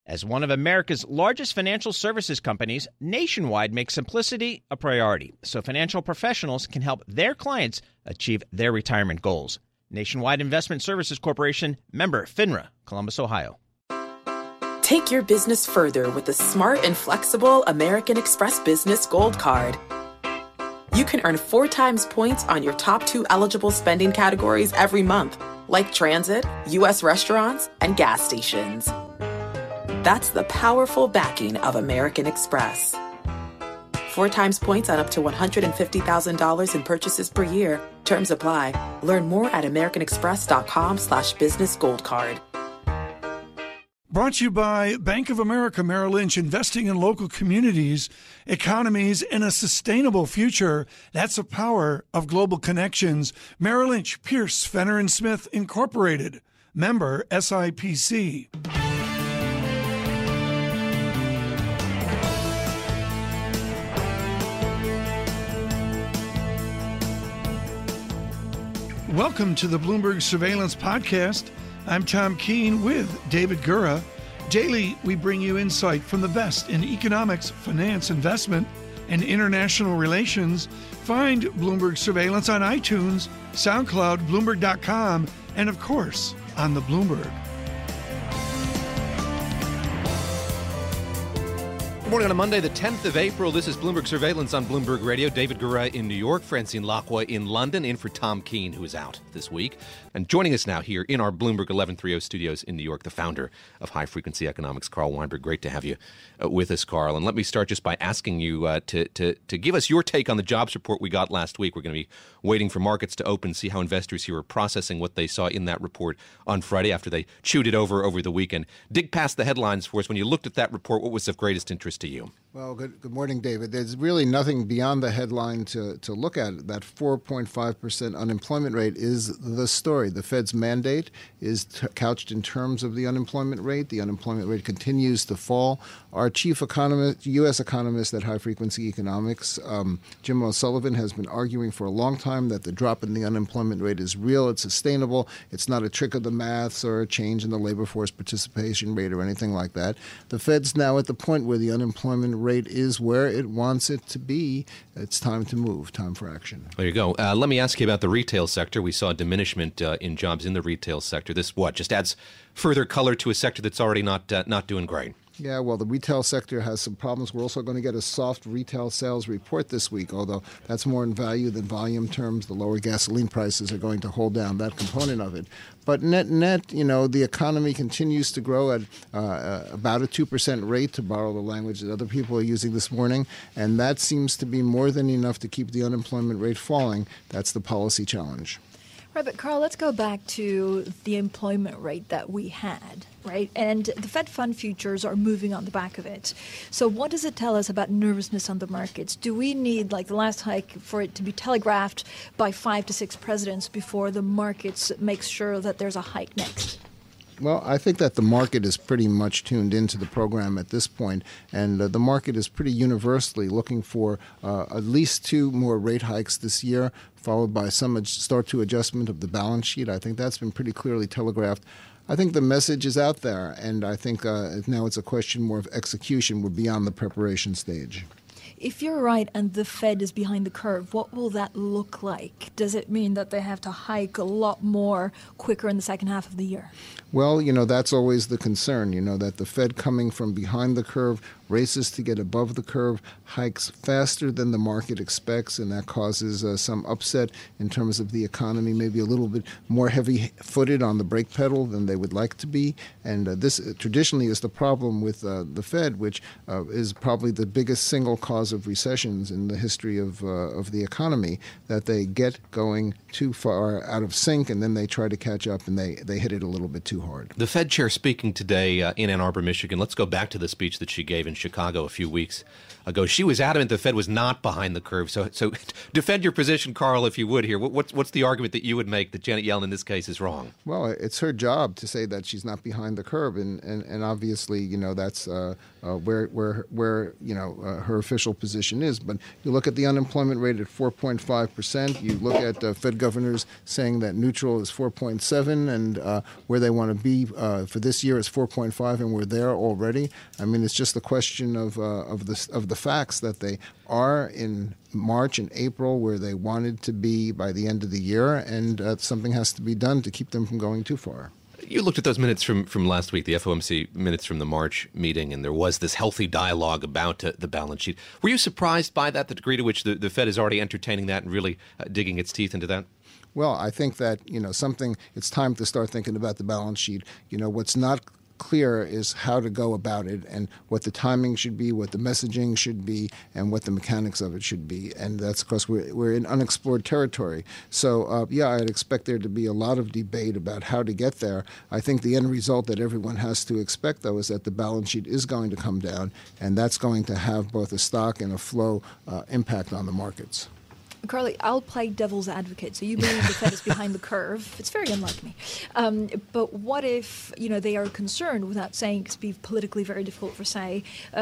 As one of America's largest financial services companies, Nationwide makes simplicity a priority so financial professionals can help their clients achieve their retirement goals. Nationwide Investment Services Corporation, member FINRA, Columbus, Ohio. Take your business further with the smart and flexible American Express Business Gold Card. You can earn 4 times points on your top 2 eligible spending categories every month, like transit, U.S. restaurants, and gas stations. That's the powerful backing of American Express. 4 times points on up to $150,000 in purchases per year. Terms apply. Learn more at americanexpress.com/businessgoldcard. Brought to you by Bank of America Merrill Lynch, investing in local communities, economies, and a sustainable future. That's the power of global connections. Merrill Lynch, Pierce, Fenner & Smith, Incorporated. Member SIPC. Welcome to the Bloomberg Surveillance Podcast. I'm Tom Keene with David Gura. Daily, we bring you insight from the best in economics, finance, investment, and international relations. Find Bloomberg Surveillance on iTunes, SoundCloud, Bloomberg.com, and of course, on the Bloomberg. Good morning on a Monday, the 10th of April. This is Bloomberg Surveillance on Bloomberg Radio. David Gura in New York, Francine Lacqua in London, in for Tom Keene, who is out this week. And joining us now here in our Bloomberg 1130 studios in New York, the founder of High Frequency Economics, Carl Weinberg. Great to have you with us, Carl. And let me start just by asking you to give us your take on the jobs report we got last week. We're going to be waiting for markets to open, see how investors here are processing what they saw in that report on Friday after they chewed it over the weekend. Dig past the headlines for us. When you looked at that report, what was of greatest interest to you? Well, good morning, David. There's really nothing beyond the headline to look at. That 4.5% unemployment rate is the story. The Fed's mandate is couched in terms of the unemployment rate. The unemployment rate continues to fall. Our chief economist, U.S. economist at High Frequency Economics, Jim O'Sullivan, has been arguing for a long time that the drop in the unemployment rate is real, it's sustainable, it's not a trick of the maths or a change in the labor force participation rate or anything like that. The Fed's now at the point where the unemployment rate is where it wants it to be. It's time to move, time for action. There you go. Let me ask you about the retail sector. We saw a diminishment in jobs in the retail sector. This just adds further color to a sector that's already not doing great. Yeah, well, the retail sector has some problems. We're also going to get a soft retail sales report this week, although that's more in value than volume terms. The lower gasoline prices are going to hold down that component of it. But net, the economy continues to grow at about a 2% rate, to borrow the language that other people are using this morning, and that seems to be more than enough to keep the unemployment rate falling. That's the policy challenge. Right, but Carl, let's go back to the employment rate that we had, right? And the Fed fund futures are moving on the back of it. So what does it tell us about nervousness on the markets? Do we need, like the last hike, for it to be telegraphed by 5 to 6 presidents before the markets make sure that there's a hike next? Well, I think that the market is pretty much tuned into the program at this point, and the market is pretty universally looking for at least 2 more rate hikes this year, followed by some start to adjustment of the balance sheet. I think that's been pretty clearly telegraphed. I think the message is out there, and I think now it's a question more of execution. We're beyond the preparation stage. If you're right and the Fed is behind the curve, what will that look like? Does it mean that they have to hike a lot more quicker in the second half of the year? Well, that's always the concern, that the Fed coming from behind the curve races to get above the curve, hikes faster than the market expects, and that causes some upset in terms of the economy, maybe a little bit more heavy-footed on the brake pedal than they would like to be. And this traditionally is the problem with the Fed, which is probably the biggest single cause of recessions in the history of the economy, that they get going too far out of sync, and then they try to catch up, and they hit it a little bit too hard. The Fed chair speaking today in Ann Arbor, Michigan. Let's go back to the speech that she gave in Chicago a few weeks ago. She was adamant the Fed was not behind the curve. So defend your position, Carl, if you would here. What's the argument that you would make that Janet Yellen in this case is wrong? Well, it's her job to say that she's not behind the curve, and obviously, that's where her official position is. But you look at the unemployment rate at 4.5%. You look at Fed governors saying that neutral is 4.7, and where they want want to be for this year is 4.5, and we're there already. I mean, it's just a question of the facts that they are in March and April where they wanted to be by the end of the year, and something has to be done to keep them from going too far. You looked at those minutes from last week, the FOMC minutes from the March meeting, and there was this healthy dialogue about the balance sheet. Were you surprised by that, the degree to which the Fed is already entertaining that and really digging its teeth into that? Well, I think that, it's time to start thinking about the balance sheet. What's not clear is how to go about it and what the timing should be, what the messaging should be, and what the mechanics of it should be. And that's because we're in unexplored territory. So, I'd expect there to be a lot of debate about how to get there. I think the end result that everyone has to expect, though, is that the balance sheet is going to come down, and that's going to have both a stock and a flow impact on the markets. Carly, I'll play devil's advocate. So you believe the Fed is behind the curve. It's very unlike me. But what if, they are concerned, without saying, because it'd be politically very difficult for say,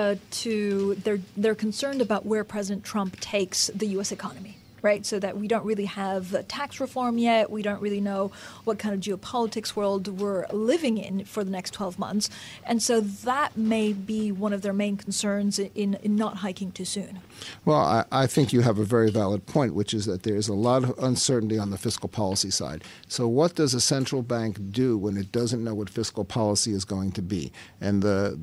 they're concerned about where President Trump takes the U.S. economy. Right, so that we don't really have tax reform yet. We don't really know what kind of geopolitics world we're living in for the next 12 months. And so that may be one of their main concerns in not hiking too soon. Well, I think you have a very valid point, which is that there is a lot of uncertainty on the fiscal policy side. So what does a central bank do when it doesn't know what fiscal policy is going to be? And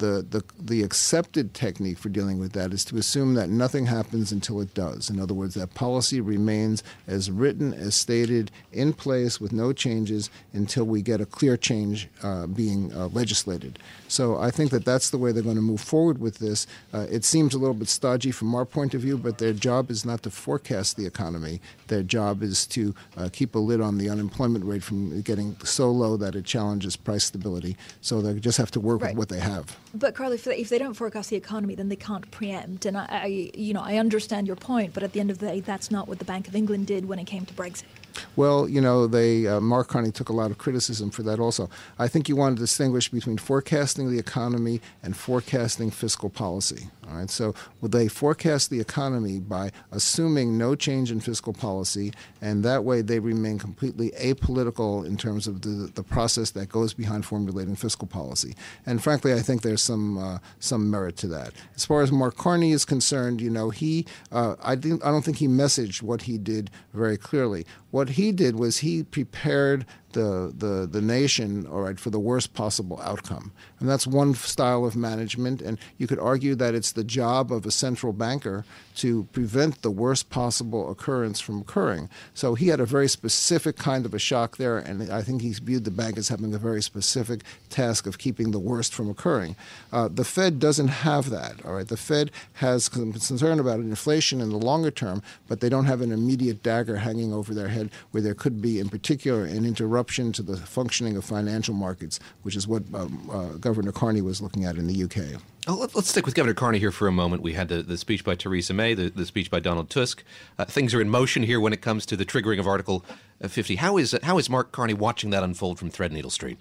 the accepted technique for dealing with that is to assume that nothing happens until it does. In other words, that policy remains as written, as stated, in place with no changes until we get a clear change being legislated. So I think that that's the way they're going to move forward with this. It seems a little bit stodgy from our point of view, but their job is not to forecast the economy. Their job is to keep a lid on the unemployment rate from getting so low that it challenges price stability. So they just have to work with what they have. But Carly, if they don't forecast the economy, then they can't preempt. And I understand your point, but at the end of the day, that's not what the Bank of England did when it came to Brexit. Well, Mark Carney took a lot of criticism for that also. I think you want to distinguish between forecasting the economy and forecasting fiscal policy. All right, so they forecast the economy by assuming no change in fiscal policy, and that way they remain completely apolitical in terms of the process that goes behind formulating fiscal policy. And frankly, I think there's some merit to that. As far as Mark Carney is concerned, I don't think he messaged what he did very clearly. What he did was he prepared the nation, all right, for the worst possible outcome. And that's one style of management, and you could argue that it's the job of a central banker to prevent the worst possible occurrence from occurring. So he had a very specific kind of a shock there, and I think he's viewed the bank as having a very specific task of keeping the worst from occurring. The Fed doesn't have that, all right? The Fed has concern about inflation in the longer term, but they don't have an immediate dagger hanging over their head where there could be, in particular, an interruption to the functioning of financial markets, which is what Governor Carney was looking at in the UK. Oh, let's stick with Governor Carney here for a moment. We had the speech by Theresa May, the speech by Donald Tusk. Things are in motion here when it comes to the triggering of Article 50. How is Mark Carney watching that unfold from Threadneedle Street?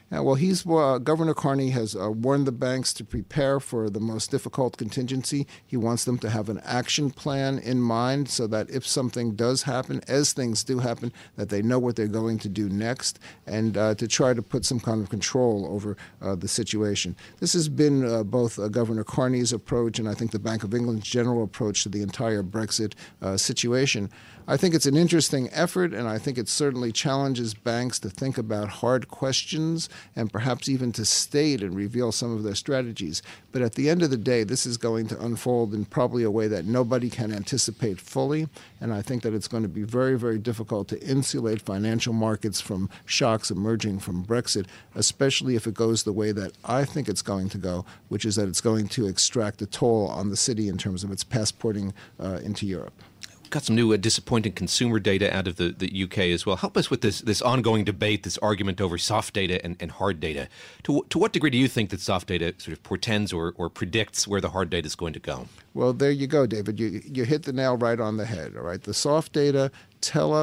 Well, Governor Carney has warned the banks to prepare for the most difficult contingency. He wants them to have an action plan in mind so that if something does happen, as things do happen, that they know what they're going to do next, and to try to put some kind of control over the situation. This has been both Governor Carney's approach and I think the Bank of England's general approach to the entire Brexit situation. I think it's an interesting effort, and I think it certainly challenges banks to think about hard questions and perhaps even to state and reveal some of their strategies. But at the end of the day, this is going to unfold in probably a way that nobody can anticipate fully, and I think that it's going to be very, very difficult to insulate financial markets from shocks emerging from Brexit, especially if it goes the way that I think it's going to go, which is that it's going to extract a toll on the city in terms of its passporting into Europe. Got some new disappointing consumer data out of the UK as well. Help us with this ongoing debate, this argument over soft data and hard data. To what degree do you think that soft data sort of portends or predicts where the hard data is going to go? Well, there you go, David. You hit the nail right on the head, all right? The soft data tell us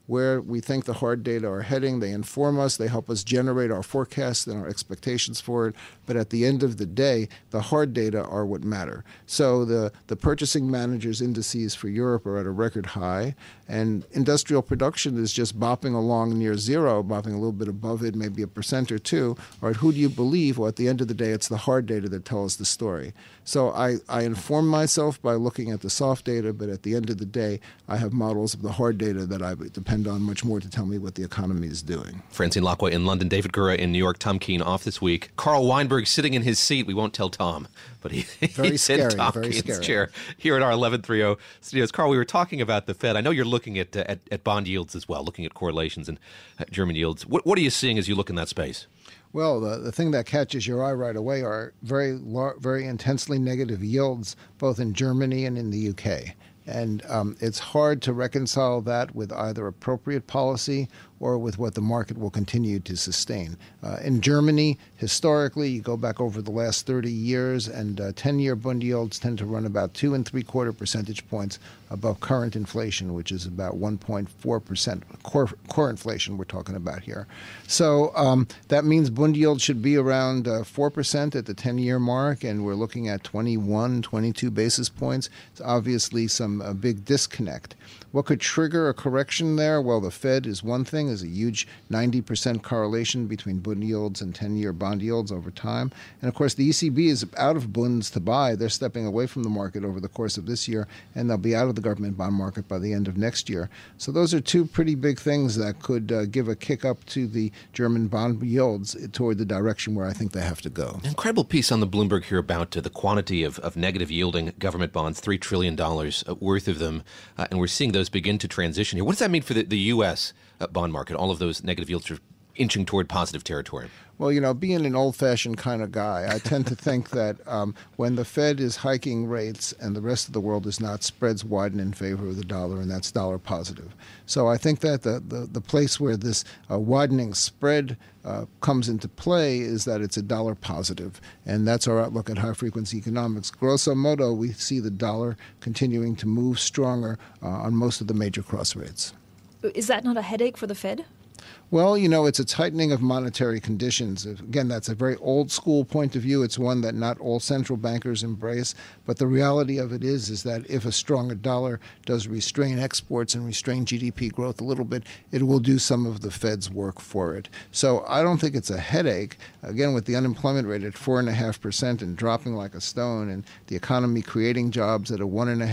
where we think the hard data are heading. They inform us. They help us generate our forecasts and our expectations for it. But at the end of the day, the hard data are what matter. So the purchasing managers' indices for Europe are at a record high, and industrial production is just bopping along near zero, bopping a little bit above it, maybe 1% or 2%. All right, who do you believe? Well, at the end of the day, it's the hard data that tells the story. So I inform myself by looking at the soft data, but at the end of the day, I have models of the hard data that I depend on much more to tell me what the economy is doing. Francine Lacqua in London, David Gura in New York, Tom Keene off this week. Carl Weinberg sitting in his seat. We won't tell Tom, but he's in Tom Keene's chair here at our 1130 studios. Carl, we were talking about the Fed. I know you're looking at bond yields as well, looking at correlations and German yields. What are you seeing as you look in that space? Well, the thing that catches your eye right away are very intensely negative yields, both in Germany and in the UK. And it's hard to reconcile that with either appropriate policy or with what the market will continue to sustain. In Germany, historically, you go back over the last 30 years, and 10-year bond yields tend to run about 2 3/4 percentage points above current inflation, which is about 1.4% core inflation we're talking about here. So that means bond yields should be around 4% at the 10-year mark, and we're looking at 21, 22 basis points. It's obviously a big disconnect. What could trigger a correction there? Well, the Fed is one thing. There's a huge 90% correlation between bond yields and 10-year bond yields over time. And, of course, the ECB is out of bonds to buy. They're stepping away from the market over the course of this year, and they'll be out of the government bond market by the end of next year. So those are two pretty big things that could give a kick up to the German bond yields toward the direction where I think they have to go. Incredible piece on the Bloomberg here about the quantity of negative yielding government bonds, $3 trillion worth of them, and we're seeing those begin to transition here. What does that mean for the U.S. Bond market? All of those negative yields are inching toward positive territory. Well, being an old-fashioned kind of guy, I tend to think that when the Fed is hiking rates and the rest of the world is not, spreads widen in favor of the dollar, and that's dollar positive. So I think that the place where this widening spread comes into play is that it's a dollar positive, and that's our outlook at high-frequency economics. Grosso modo, we see the dollar continuing to move stronger on most of the major cross rates. Is that not a headache for the Fed? Well, it's a tightening of monetary conditions. Again, that's a very old school point of view. It's one that not all central bankers embrace. But the reality of it is that if a stronger dollar does restrain exports and restrain GDP growth a little bit, it will do some of the Fed's work for it. So I don't think it's a headache. Again, with the unemployment rate at 4.5% and dropping like a stone, and the economy creating jobs at a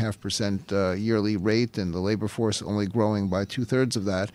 1.5% yearly rate, and the labor force only growing by 2/3 of that,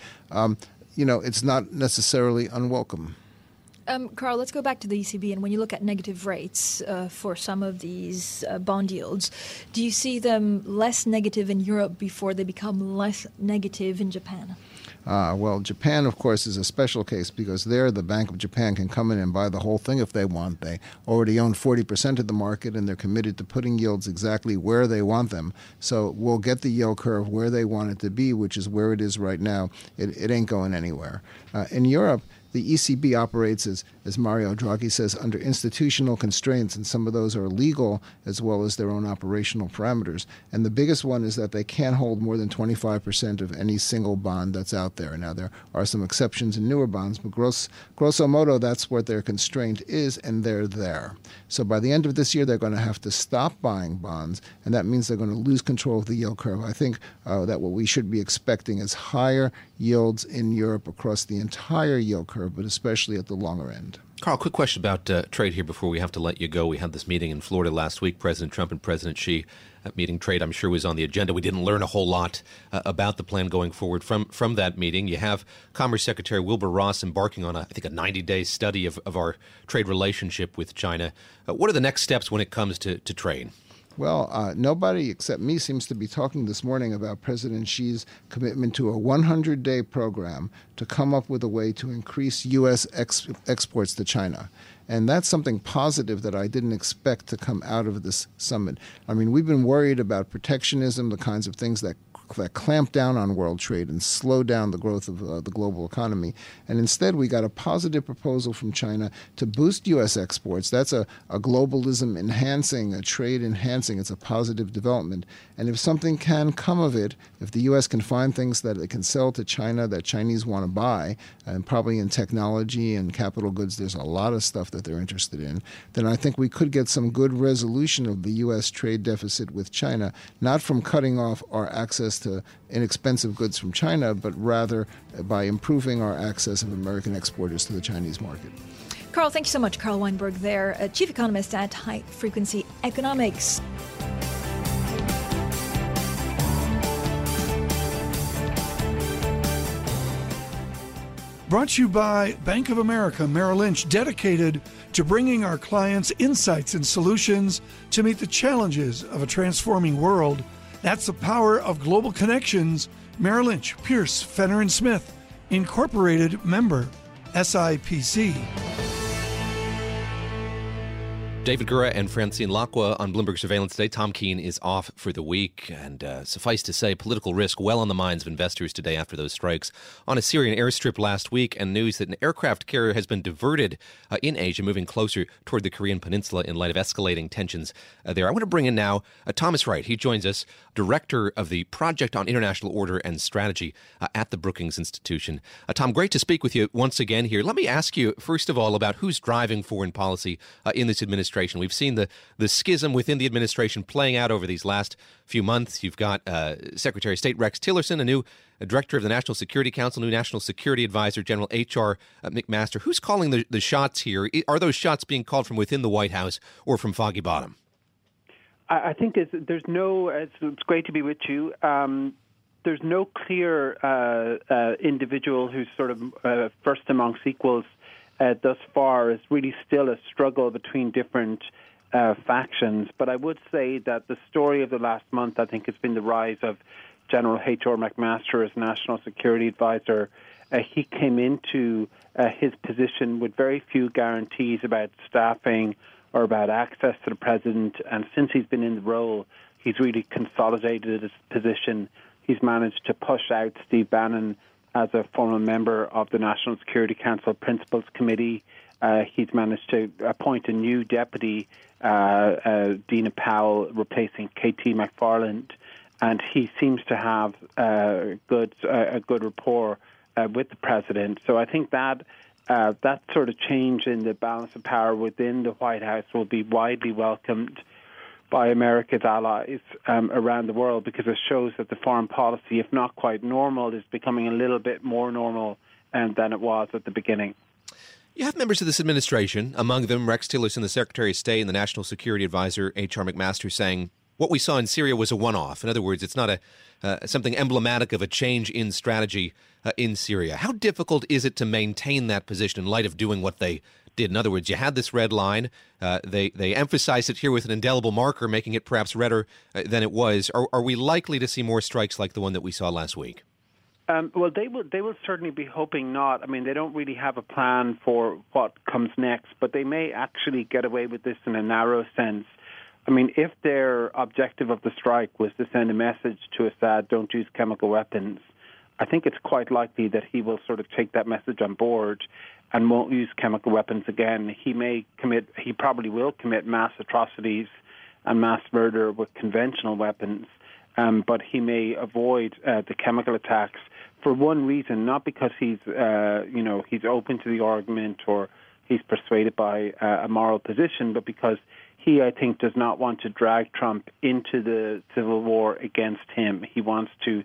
it's not necessarily unwelcome. Carl, let's go back to the ECB. And when you look at negative rates for some of these bond yields, do you see them less negative in Europe before they become less negative in Japan? Well, Japan, of course, is a special case because there the Bank of Japan can come in and buy the whole thing if they want. They already own 40% of the market, and they're committed to putting yields exactly where they want them. So we'll get the yield curve where they want it to be, which is where it is right now. It ain't going anywhere. In Europe, the ECB operates, as Mario Draghi says, under institutional constraints, and some of those are legal as well as their own operational parameters. And the biggest one is that they can't hold more than 25% of any single bond that's out there. Now, there are some exceptions in newer bonds, but grosso modo, that's what their constraint is, and they're there. So by the end of this year, they're going to have to stop buying bonds, and that means they're going to lose control of the yield curve. I think that what we should be expecting is higher yields in Europe across the entire yield curve, but especially at the longer end. Carl, quick question about trade here before we have to let you go. We had this meeting in Florida last week, President Trump and President Xi. Meeting trade, I'm sure, was on the agenda. We didn't learn a whole lot about the plan going forward from that meeting. You have Commerce Secretary Wilbur Ross embarking on, I think, a 90-day study of our trade relationship with China. What are the next steps when it comes to trade? Well, nobody except me seems to be talking this morning about President Xi's commitment to a 100-day program to come up with a way to increase U.S. exports to China. And that's something positive that I didn't expect to come out of this summit. I mean, we've been worried about protectionism, the kinds of things that clamp down on world trade and slow down the growth of the global economy. And instead, we got a positive proposal from China to boost U.S. exports. That's a globalism enhancing, a trade enhancing. It's a positive development. And if something can come of it, if the U.S. can find things that it can sell to China that Chinese want to buy, and probably in technology and capital goods, there's a lot of stuff that they're interested in, then I think we could get some good resolution of the U.S. trade deficit with China, not from cutting off our access to inexpensive goods from China, but rather by improving our access of American exporters to the Chinese market. Carl, thank you so much. Carl Weinberg there, Chief Economist at High Frequency Economics. Brought to you by Bank of America Merrill Lynch, dedicated to bringing our clients insights and solutions to meet the challenges of a transforming world. That's the power of global connections. Merrill Lynch, Pierce, Fenner & Smith, Incorporated, member, SIPC. David Gura and Francine Lacqua on Bloomberg Surveillance today. Tom Keene is off for the week, and suffice to say, political risk well on the minds of investors today after those strikes on a Syrian airstrip last week, and news that an aircraft carrier has been diverted in Asia, moving closer toward the Korean Peninsula in light of escalating tensions there. I want to bring in now Thomas Wright. He joins us, Director of the Project on International Order and Strategy at the Brookings Institution. Tom, great to speak with you once again here. Let me ask you, first of all, about who's driving foreign policy in this administration. We've seen the schism within the administration playing out over these last few months. You've got Secretary of State Rex Tillerson, a new director of the National Security Council, new National Security Advisor, General H.R. McMaster. Who's calling the shots here? Are those shots being called from within the White House or from Foggy Bottom? I think it's great to be with you. There's no clear individual who's sort of first amongst equals thus far. Is really still a struggle between different factions. But I would say that the story of the last month, I think, has been the rise of General H.R. McMaster as National Security Advisor. He came into his position with very few guarantees about staffing or about access to the president. And since he's been in the role, he's really consolidated his position. He's managed to push out Steve Bannon as a former member of the National Security Council Principals Committee. He's managed to appoint a new deputy, Dina Powell, replacing K.T. McFarland, and he seems to have a good rapport with the president. So I think that sort of change in the balance of power within the White House will be widely welcomed by America's allies around the world, because it shows that the foreign policy, if not quite normal, is becoming a little bit more normal than it was at the beginning. You have members of this administration, among them Rex Tillerson, the Secretary of State, and the National Security Advisor, H.R. McMaster, saying what we saw in Syria was a one-off. In other words, it's not something emblematic of a change in strategy in Syria. How difficult is it to maintain that position in light of doing what they did? In other words, you had this red line. They emphasized it here with an indelible marker, making it perhaps redder than it was. Are we likely to see more strikes like the one that we saw last week? Well, they will certainly be hoping not. I mean, they don't really have a plan for what comes next, but they may actually get away with this in a narrow sense. I mean, if their objective of the strike was to send a message to Assad, don't use chemical weapons, I think it's quite likely that he will sort of take that message on board and won't use chemical weapons again. He probably will commit mass atrocities and mass murder with conventional weapons, but he may avoid the chemical attacks for one reason, not because he's open to the argument or he's persuaded by a moral position, but because he, I think, does not want to drag Trump into the civil war against him. He wants to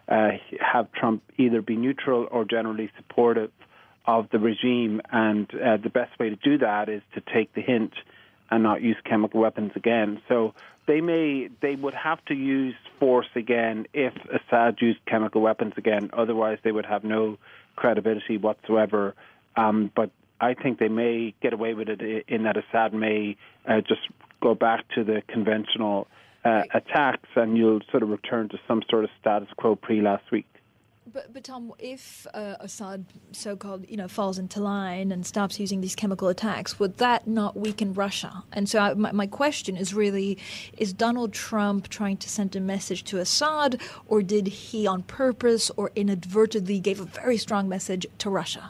have Trump either be neutral or generally supportive of the regime, and the best way to do that is to take the hint and not use chemical weapons again. So they would have to use force again if Assad used chemical weapons again. Otherwise, they would have no credibility whatsoever. But I think they may get away with it in that Assad may just go back to the conventional attacks, and you'll sort of return to some sort of status quo pre-last week. But Tom, if Assad, so-called, falls into line and stops using these chemical attacks, would that not weaken Russia? And so my question is really, is Donald Trump trying to send a message to Assad, or did he on purpose or inadvertently gave a very strong message to Russia?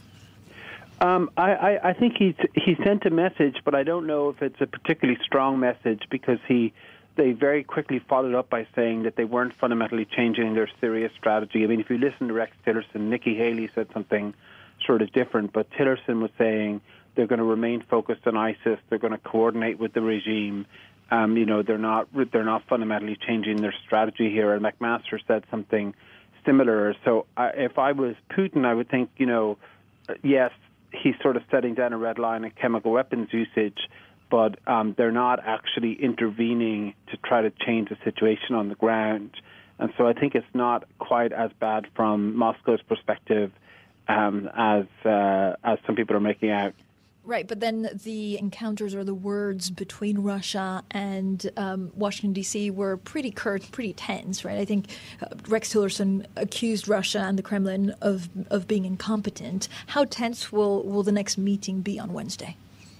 I think he sent a message, but I don't know if it's a particularly strong message, because they very quickly followed up by saying that they weren't fundamentally changing their Syria strategy. I mean, if you listen to Rex Tillerson, Nikki Haley said something sort of different, but Tillerson was saying they're going to remain focused on ISIS, they're going to coordinate with the regime. They're not fundamentally changing their strategy here. And McMaster said something similar. So if I was Putin, I would think, yes, he's sort of setting down a red line of chemical weapons usage, but they're not actually intervening to try to change the situation on the ground. And so I think it's not quite as bad from Moscow's perspective as some people are making out. Right, but then the encounters or the words between Russia and Washington, D.C. were pretty curt, pretty tense, right? I think Rex Tillerson accused Russia and the Kremlin of being incompetent. How tense will the next meeting be on Wednesday?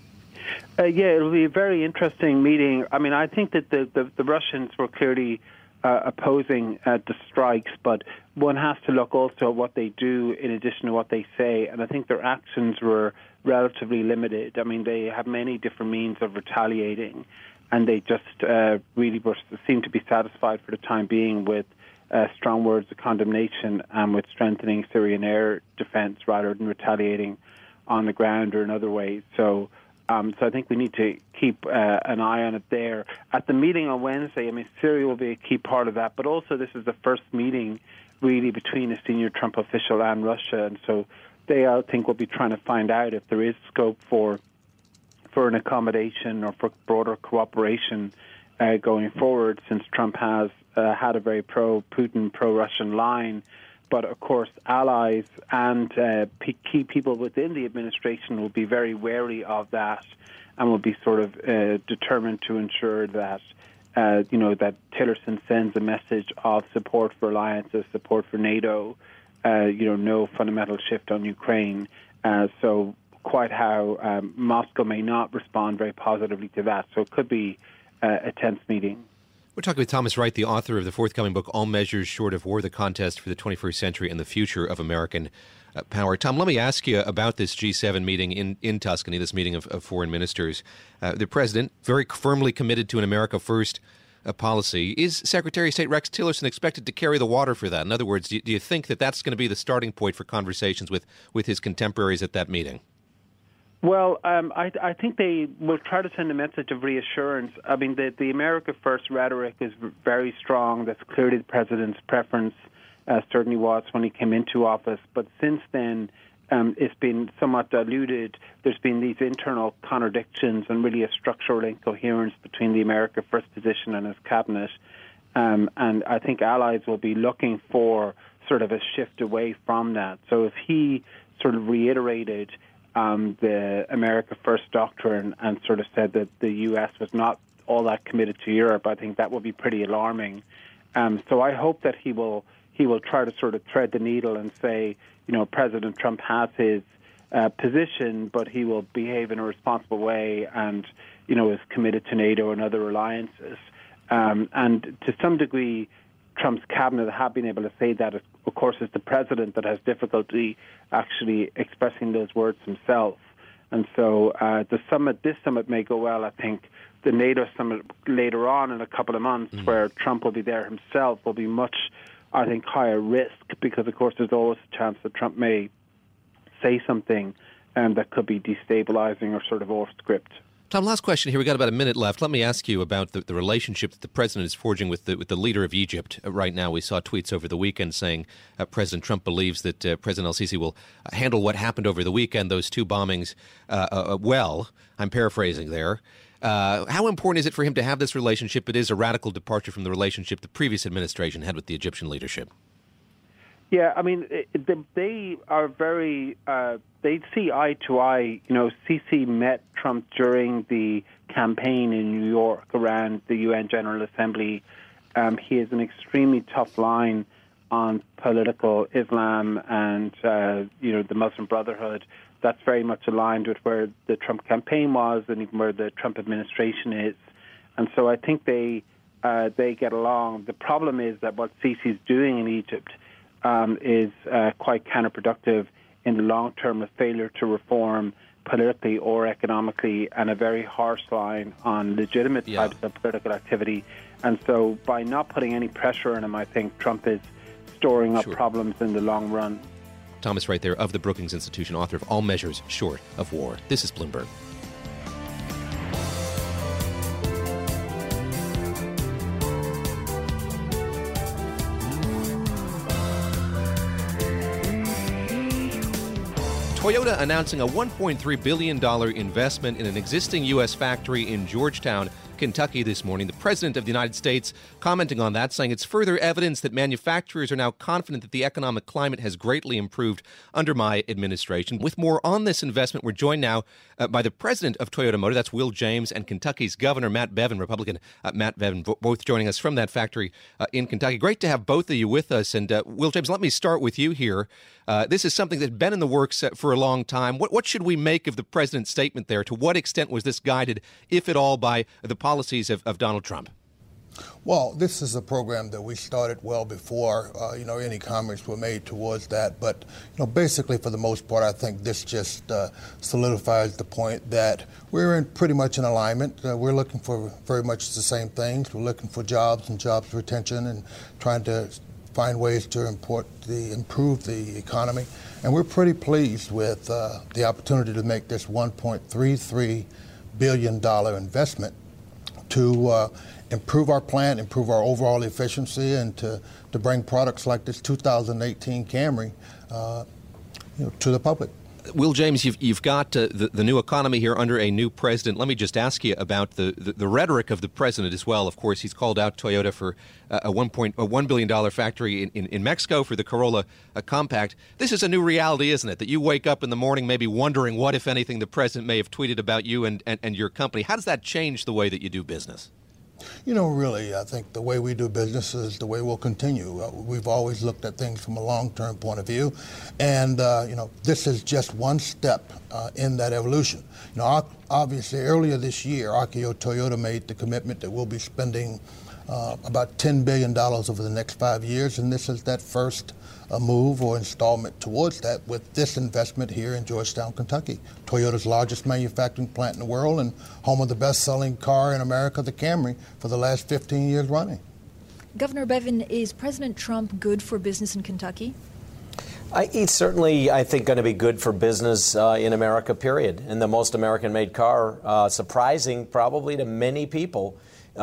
It'll be a very interesting meeting. I mean, I think that the Russians were clearly opposing the strikes, but one has to look also at what they do in addition to what they say, and I think their actions were relatively limited. I mean, they have many different means of retaliating, and they just really seem to be satisfied for the time being with strong words of condemnation and with strengthening Syrian air defense rather than retaliating on the ground or in other ways. So I think we need to keep an eye on it there. At the meeting on Wednesday, I mean, Syria will be a key part of that, but also this is the first meeting really between a senior Trump official and Russia, and so they, I think, will be trying to find out if there is scope for an accommodation or for broader cooperation going forward, since Trump has had a very pro-Putin, pro-Russian line. But, of course, allies and key people within the administration will be very wary of that and will be sort of determined to ensure that, that Tillerson sends a message of support for alliances, support for NATO, no fundamental shift on Ukraine. So quite how Moscow may not respond very positively to that. So it could be a tense meeting. We're talking with Thomas Wright, the author of the forthcoming book, All Measures Short of War, The Contest for the 21st Century and the Future of American Power. Tom, let me ask you about this G7 meeting in Tuscany, this meeting of foreign ministers. The president, very firmly committed to an America First policy. Is Secretary of State Rex Tillerson expected to carry the water for that? In other words, do you think that that's going to be the starting point for conversations with his contemporaries at that meeting? Well, I think they will try to send a message of reassurance. I mean, the America First rhetoric is very strong. That's clearly the president's preference, certainly was when he came into office. But since then, it's been somewhat diluted. There's been these internal contradictions and really a structural incoherence between the America First position and his cabinet. And I think allies will be looking for sort of a shift away from that. So if he sort of reiterated the America First doctrine and sort of said that the U.S. was not all that committed to Europe, I think that will be pretty alarming. So I hope that he will try to sort of thread the needle and say, President Trump has his position, but he will behave in a responsible way and, is committed to NATO and other alliances. And to some degree, Trump's cabinet have been able to say that. Of course, it's the president that has difficulty actually expressing those words himself. And so this summit may go well. I think the NATO summit later on in a couple of months, where Trump will be there himself, will be much, I think, higher risk, because, of course, there's always a chance that Trump may say something that could be destabilizing or sort of off script. Tom, last question here. We've got about a minute left. Let me ask you about the relationship that the president is forging with the leader of Egypt right now. We saw tweets over the weekend saying President Trump believes that President al-Sisi will handle what happened over the weekend, those two bombings, well. I'm paraphrasing there. How important is it for him to have this relationship? It is a radical departure from the relationship the previous administration had with the Egyptian leadership. Yeah, I mean, they are very, they see eye to eye. Sisi met Trump during the campaign in New York around the UN General Assembly. He has an extremely tough line on political Islam and, the Muslim Brotherhood. That's very much aligned with where the Trump campaign was and even where the Trump administration is. And so I think they get along. The problem is that what Sisi's doing in Egypt is quite counterproductive in the long term, a failure to reform politically or economically, and a very harsh line on legitimate types of political activity. And so by not putting any pressure on him, I think Trump is storing up problems in the long run. Thomas Wright there of the Brookings Institution, author of All Measures Short of War. This is Bloomberg. Toyota announcing a $1.3 billion investment in an existing U.S. factory in Georgetown, Kentucky this morning. The President of the United States commenting on that, saying it's further evidence that manufacturers are now confident that the economic climate has greatly improved under my administration. With more on this investment, we're joined now by the President of Toyota Motor, that's Will James, and Kentucky's Governor Matt Bevin, Republican Matt Bevin, both joining us from that factory in Kentucky. Great to have both of you with us. And Will James, let me start with you here. This is something that's been in the works for a long time. What should we make of the President's statement there? To what extent was this guided, if at all, by the policies of Donald Trump? Well, this is a program that we started well before, any comments were made towards that. But, basically, for the most part, I think this just solidifies the point that we're pretty much in alignment. We're looking for very much the same things. We're looking for jobs and jobs retention and trying to find ways to improve the economy. And we're pretty pleased with the opportunity to make this $1.33 billion investment to improve our plant, improve our overall efficiency, and to bring products like this 2018 Camry to the public. Will James, you've got the new economy here under a new president. Let me just ask you about the rhetoric of the president as well. Of course, he's called out Toyota for a $1 billion factory in Mexico for the Corolla Compact. This is a new reality, isn't it? That you wake up in the morning maybe wondering what, if anything, the president may have tweeted about you and your company. How does that change the way that you do business? Really, I think the way we do business is the way we'll continue. We've always looked at things from a long-term point of view, and, this is just one step in that evolution. Obviously, earlier this year, Akio Toyoda made the commitment that we'll be spending about $10 billion over the next 5 years, and this is that first move or installment towards that with this investment here in Georgetown, Kentucky, Toyota's largest manufacturing plant in the world and home of the best-selling car in America, the Camry, for the last 15 years running. Governor Bevin, is President Trump good for business in Kentucky? It's certainly, I think, going to be good for business in America, period. And the most American-made car, surprising probably to many people,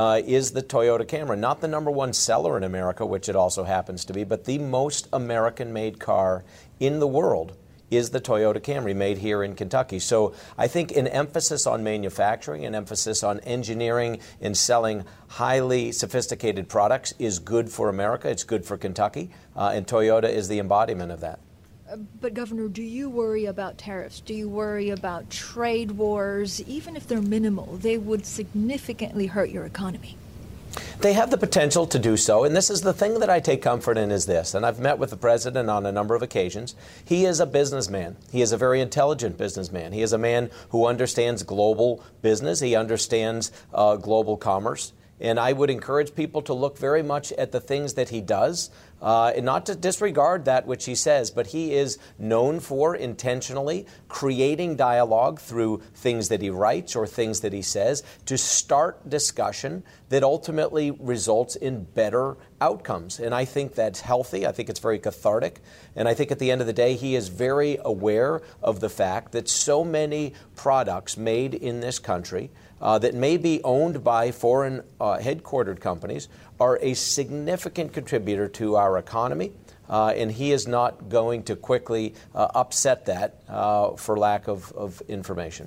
is the Toyota Camry. Not the number one seller in America, which it also happens to be, but the most American-made car in the world is the Toyota Camry, made here in Kentucky. So I think an emphasis on manufacturing, an emphasis on engineering and selling highly sophisticated products is good for America. It's good for Kentucky, and Toyota is the embodiment of that. But, Governor, do you worry about tariffs? Do you worry about trade wars? Even if they're minimal, they would significantly hurt your economy. They have the potential to do so, and this is the thing that I take comfort in is this, and I've met with the president on a number of occasions. He is a businessman. He is a very intelligent businessman. He is a man who understands global business. He understands global commerce. And I would encourage people to look very much at the things that he does, and not to disregard that which he says, but he is known for intentionally creating dialogue through things that he writes or things that he says to start discussion that ultimately results in better outcomes. And I think that's healthy. I think it's very cathartic. And I think at the end of the day, he is very aware of the fact that so many products made in this country that may be owned by foreign headquartered companies are a significant contributor to our economy, and he is not going to quickly upset that for lack of information.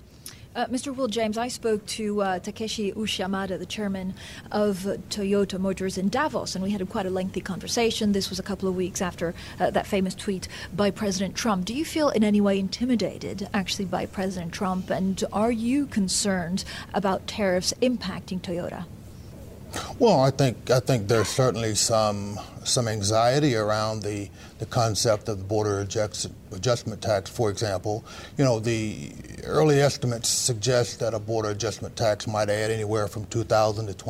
Mr. Will James, I spoke to Takeshi Ushiamada, the chairman of Toyota Motors in Davos, and we had quite a lengthy conversation. This was a couple of weeks after that famous tweet by President Trump. Do you feel in any way intimidated, actually, by President Trump, and are you concerned about tariffs impacting Toyota? Well, I think there's certainly some anxiety around the concept of the border adjustment tax, for example. You know, the early estimates suggest that a border adjustment tax might add anywhere from $2,000 to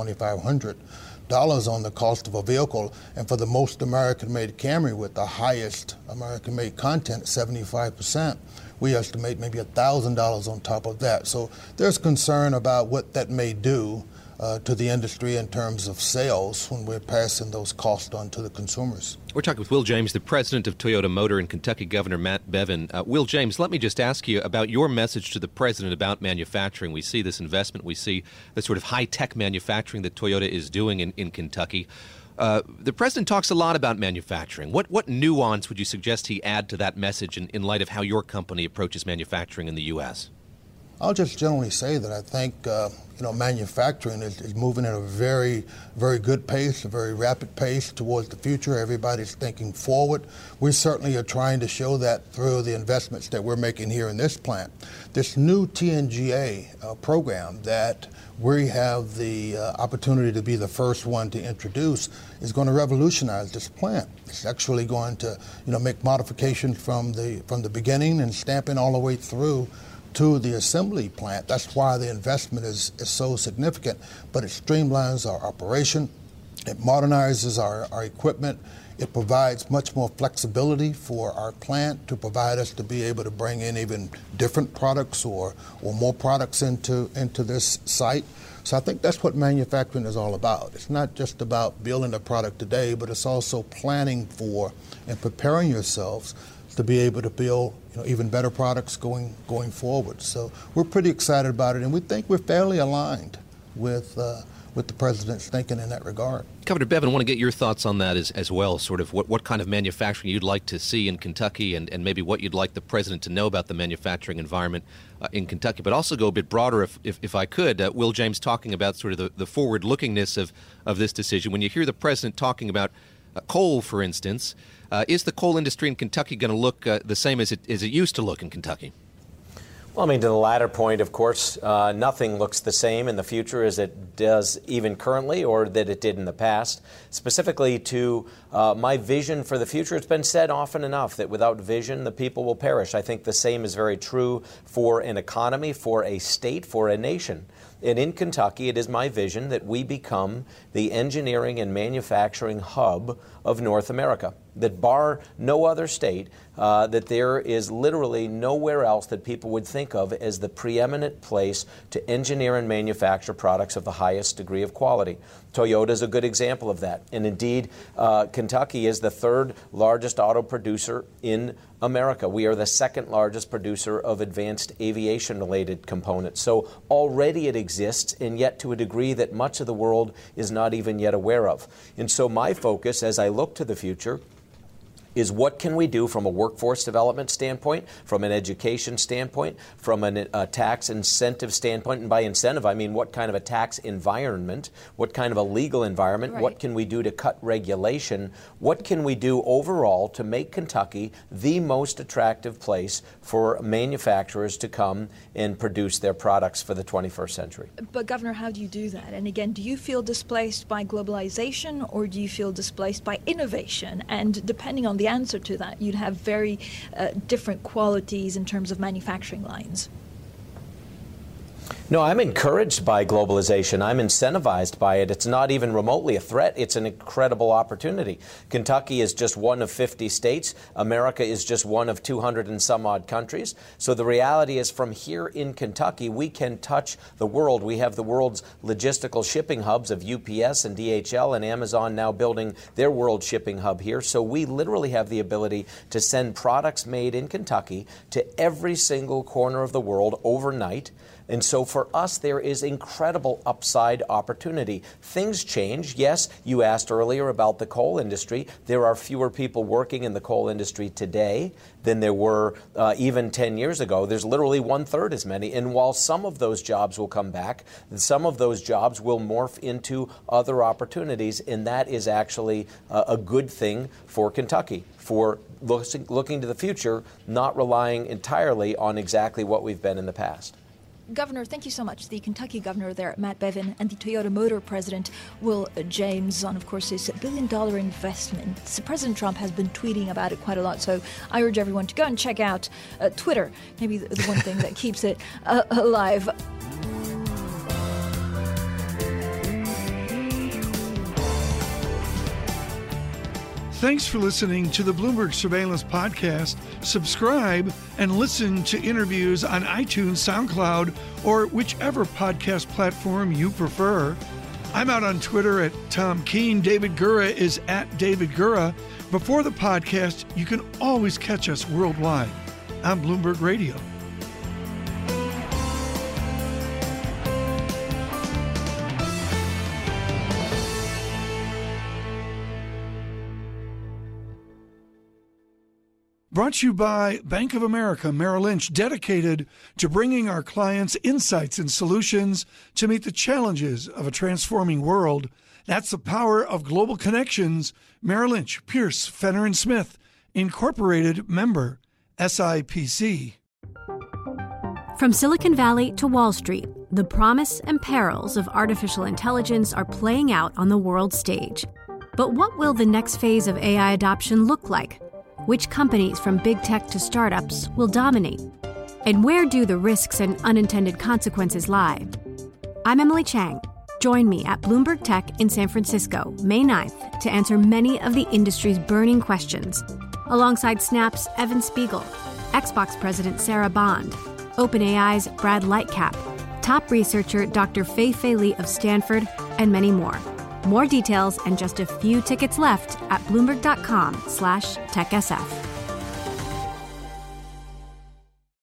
$2,500 on the cost of a vehicle, and for the most American-made Camry with the highest American-made content, 75%, we estimate maybe $1,000 on top of that. So there's concern about what that may do to the industry in terms of sales when we're passing those costs on to the consumers. We're talking with Will James, the president of Toyota Motor, and Kentucky Governor Matt Bevin. Will James, let me just ask you about your message to the president about manufacturing. We see this investment. We see the sort of high-tech manufacturing that Toyota is doing in Kentucky. The president talks a lot about manufacturing. What nuance would you suggest he add to that message in light of how your company approaches manufacturing in the U.S.? I'll just generally say that I think manufacturing is moving at a very, very good pace, a very rapid pace towards the future. Everybody's thinking forward. We certainly are trying to show that through the investments that we're making here in this plant. This new TNGA program that we have the opportunity to be the first one to introduce is going to revolutionize this plant. It's actually going to make modifications from the beginning and stamping all the way through to the assembly plant. That's why the investment is so significant. But it streamlines our operation, it modernizes our equipment, it provides much more flexibility for our plant to provide us to be able to bring in even different products or more products into this site. So I think that's what manufacturing is all about. It's not just about building a product today, but it's also planning for and preparing yourselves to be able to build even better products going forward. So we're pretty excited about it, and we think we're fairly aligned with the president's thinking in that regard. Governor Bevin, I want to get your thoughts on that as well, sort of what kind of manufacturing you'd like to see in Kentucky and maybe what you'd like the president to know about the manufacturing environment in Kentucky, but also go a bit broader if I could. Will James talking about sort of the forward-lookingness of this decision. When you hear the president talking about coal, for instance, is the coal industry in Kentucky going to look the same as it used to look in Kentucky? Well, I mean, to the latter point, of course, nothing looks the same in the future as it does even currently or that it did in the past. Specifically to my vision for the future, it's been said often enough that without vision, the people will perish. I think the same is very true for an economy, for a state, for a nation. And in Kentucky, it is my vision that we become the engineering and manufacturing hub of North America. That bar no other state, that there is literally nowhere else that people would think of as the preeminent place to engineer and manufacture products of the highest degree of quality. Toyota is a good example of that. And indeed, Kentucky is the third largest auto producer in America. We are the second largest producer of advanced aviation-related components. So already it exists, and yet to a degree that much of the world is not even yet aware of. And so my focus as I look to the future is what can we do from a workforce development standpoint, from an education standpoint, from a tax incentive standpoint. And by incentive, I mean what kind of a tax environment, what kind of a legal environment, right. What can we do to cut regulation, what can we do overall to make Kentucky the most attractive place for manufacturers to come and produce their products for the 21st century. But Governor, how do you do that? And again, do you feel displaced by globalization or do you feel displaced by innovation? And depending on the answer to that, you'd have very different qualities in terms of manufacturing lines. No, I'm encouraged by globalization. I'm incentivized by it. It's not even remotely a threat. It's an incredible opportunity. Kentucky is just one of 50 states. America is just one of 200 and some odd countries. So the reality is from here in Kentucky, we can touch the world. We have the world's logistical shipping hubs of UPS and DHL and Amazon now building their world shipping hub here. So we literally have the ability to send products made in Kentucky to every single corner of the world overnight. And so for us, there is incredible upside opportunity. Things change. Yes, you asked earlier about the coal industry. There are fewer people working in the coal industry today than there were even 10 years ago. There's literally 1/3 as many. And while some of those jobs will come back, some of those jobs will morph into other opportunities. And that is actually a good thing for Kentucky, for looking to the future, not relying entirely on exactly what we've been in the past. Governor, thank you so much. The Kentucky governor there, Matt Bevin, and the Toyota Motor president, Will James, on, of course, his $1 billion investment. So President Trump has been tweeting about it quite a lot, so I urge everyone to go and check out Twitter, maybe the one thing that keeps it alive. Thanks for listening to the Bloomberg Surveillance Podcast. Subscribe and listen to interviews on iTunes, SoundCloud, or whichever podcast platform you prefer. I'm out on Twitter at Tom Keene. David Gura is at David Gura. Before the podcast, you can always catch us worldwide on Bloomberg Radio. Brought to you by Bank of America Merrill Lynch, dedicated to bringing our clients insights and solutions to meet the challenges of a transforming world. That's the power of global connections. Merrill Lynch, Pierce, Fenner & Smith, Incorporated, member SIPC. From Silicon Valley to Wall Street, the promise and perils of artificial intelligence are playing out on the world stage. But what will the next phase of AI adoption look like? Which companies, from big tech to startups, will dominate? And where do the risks and unintended consequences lie? I'm Emily Chang. Join me at Bloomberg Tech in San Francisco, May 9th, to answer many of the industry's burning questions, alongside Snap's Evan Spiegel, Xbox President Sarah Bond, OpenAI's Brad Lightcap, top researcher Dr. Fei-Fei Li of Stanford, and many more. More details and just a few tickets left at Bloomberg.com/TechSF.